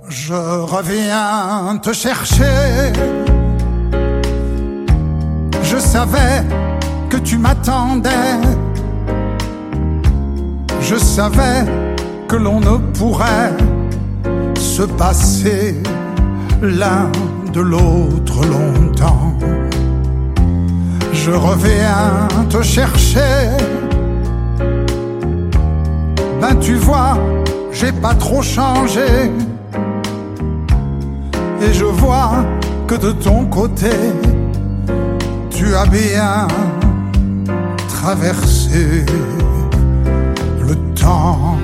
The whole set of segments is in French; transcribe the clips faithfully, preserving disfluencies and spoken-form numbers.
Je reviens te chercher. Je savais que tu m'attendais. Je savais que l'on ne pourrait se passer l'un de l'autre longtemps. Je reviens te chercher. Ben tu vois, j'ai pas trop changé. Et je vois que de ton côté, tu as bien traversé le temps.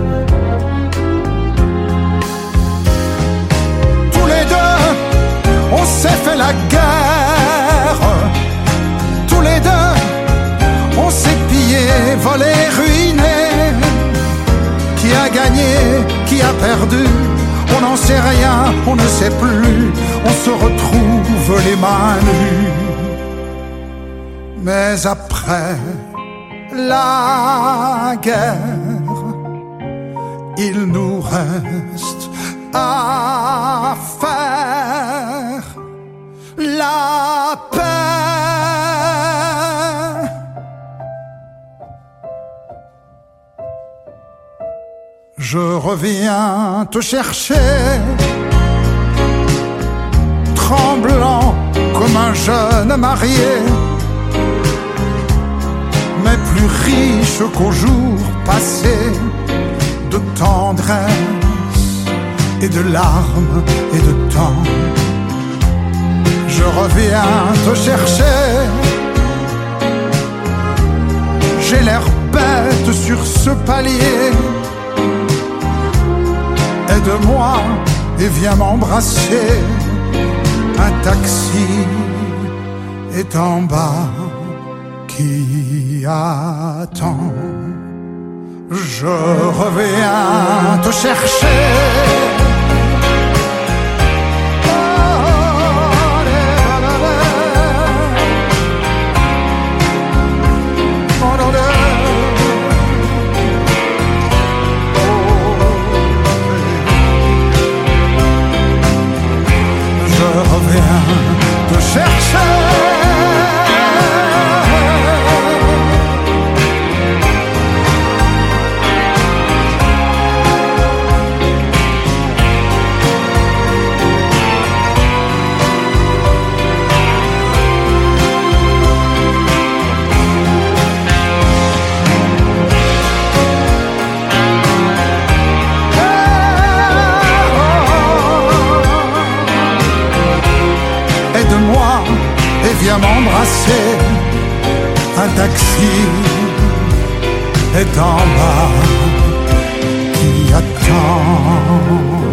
Tous les deux, on s'est fait la guerre. Tous les deux, on s'est pillé, volé, ruiné. Qui a gagné, qui a perdu, on n'en sait rien, on ne sait plus. On se retrouve les mains nues. Mais après la guerre, il nous reste à faire la paix. Je reviens te chercher, tremblant comme un jeune marié, mais plus riche qu'au jour passé de tendresse et de larmes et de temps. Je reviens te chercher. J'ai l'air bête sur ce palier. Aide-moi et viens m'embrasser. Un taxi est en bas qui attend. Je reviens te chercher. Je reviens te chercher. Aide-moi et viens m'embrasser. Un taxi est en bas qui attend.